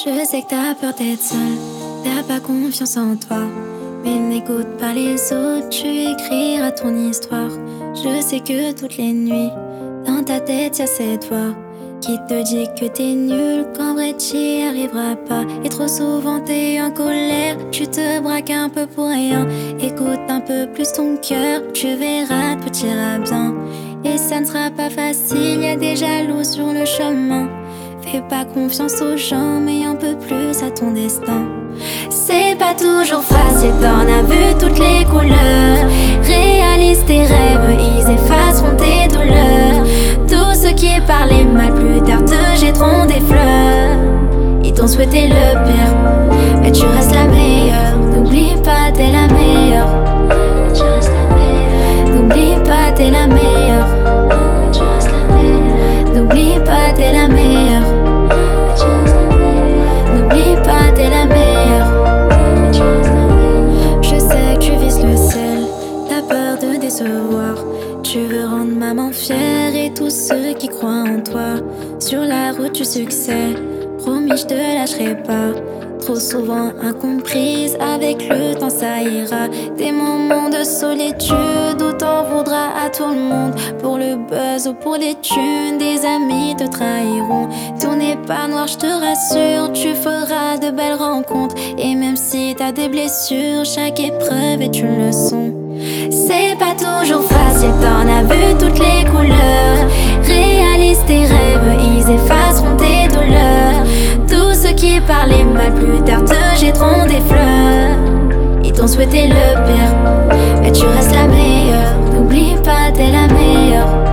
Je sais que t'as peur d'être seule, t'as pas confiance en toi. Mais n'écoute pas les autres, tu écriras ton histoire. Je sais que toutes les nuits, dans ta tête y'a cette voix qui te dit que t'es nul, qu'en vrai t'y arriveras pas. Et trop souvent t'es en colère, tu te braques un peu pour rien. Écoute un peu plus ton cœur, tu verras, tout ira bien. Et ça ne sera pas facile, y'a des jaloux sur le chemin. Fais pas confiance aux gens, mais un peu plus à ton destin. C'est pas toujours facile, t'en as vu toutes les couleurs. Réalise tes rêves, ils effaceront tes douleurs. Tous ceux qui parlaient mal plus tard te jetteront des fleurs. Ils t'ont souhaité le pire, mais tu restes la meilleure. N'oublie pas, t'es la meilleure. N'oublie pas, t'es la meilleure. N'oublie pas, t'es la meilleure. N'oublie pas, t'es la meilleure. Je sais que tu vises le ciel, t'as peur de décevoir. Tu veux rendre maman fière et tous ceux qui croient en toi. Sur la route du succès, promis je te lâcherai pas. Trop souvent incomprise, avec le temps ça ira. Des moments de solitude où t'en voudras à tout le monde. Pour le buzz ou pour les thunes, des amis te trahiront. Tout n'est pas noir, je te rassure, tu feras de belles rencontres. Et même si t'as des blessures, chaque épreuve est une leçon. C'est pas toujours facile, t'en as vu toutes les couleurs. Réalise tes rêves, ils effaceront tes douleurs. Tous ceux qui parlaient mal plus tard te jetteront des fleurs. Ils t'ont souhaité le pire, mais tu restes la meilleure. N'oublie pas, t'es la meilleure.